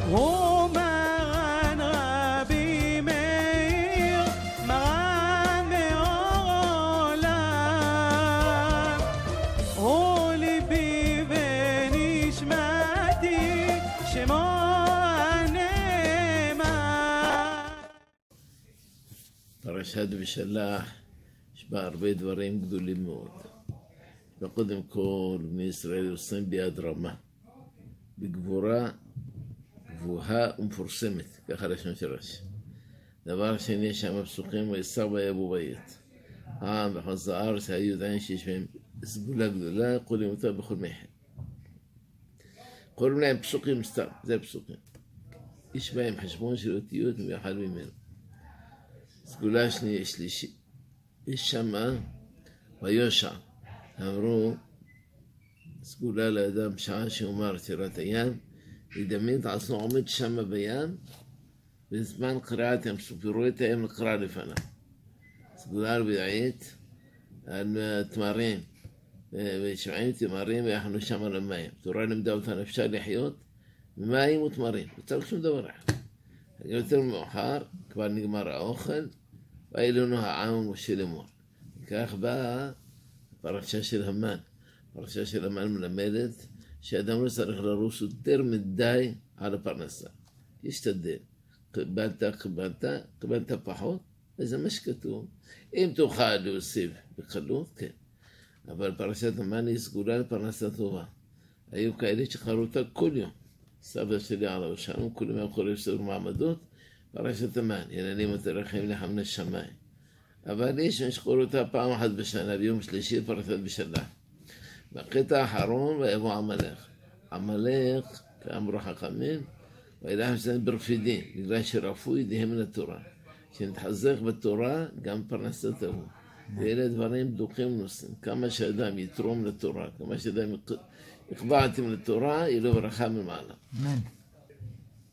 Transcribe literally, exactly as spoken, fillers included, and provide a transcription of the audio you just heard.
ומרן רבי מאיר, מרן מאור עולם, הוא ליבי ונשמתי, שמו הנאמן. פרשת בשלח יש בה הרבה דברים גדולים מאוד. וקודם כל, בני ישראל עושים ביד רמה, בגבורה גבוהה ומפורסמת, ככה לשון של רש"י. דבר שני, יש שם פסוקים, ועשיו ויבוא בית. העם וחוז הארץ היו יודעים שיש בהם סגולה גדולה, קוראים אותה בכל מחל. קוראים להם פסוקים סתם, זה פסוקים. יש בהם חשבון של אותיות מיוחד ממנו. סגולה שנייה, שלישית, יש שמה ויושע. אמרו, סגולה לאדם שעה שאומר טירת הים, ידמיין את עצמו עומד שמה בים, בזמן קריאת ים סוף, ורואה את הים לקרא לפניו. סגולה רביעית, על תמרים, ושמעים תמרים ויחנו שמה למים. תורה לימדה אותנו, אפשר לחיות במים ותמרים, לא צריך שום דבר אחד. יותר מאוחר, כבר נגמר האוכל, ואילונו העם ומשה לאמור. כך באה פרשה של המן. פרשה של המן מלמדת שאדם לא צריך לרוס יותר מדי על הפרנסה. ישתדל. קיבלת, קיבלת, קיבלת פחות, וזה מה שכתוב. אם תוכל להוסיף בקלות, כן. אבל פרשת המן היא סגולה לפרנסה טובה. היו כאלה שקראו אותה כל יום. סבא שלי עליו שלום, כולם היו קוראים סדר מעמדות, פרשת המן, יננים ותרחם לחם לשמיים. אבל יש משקור אותה פעם אחת בשנה, ביום שלישי פרשת בשלח. בקטע האחרון, ויבוא עמלך. עמלך, כאמרו חכמים, וילך משתן ברפידים, בגלל שרפו ידיהם לתורה. שנתחזק בתורה, גם פרנסה תבוא. ואלה דברים דוקים נושאים. כמה שאדם יתרום לתורה, כמה שאדם יקבעתם לתורה, יהיה לו ברכה ממעלה. אמן.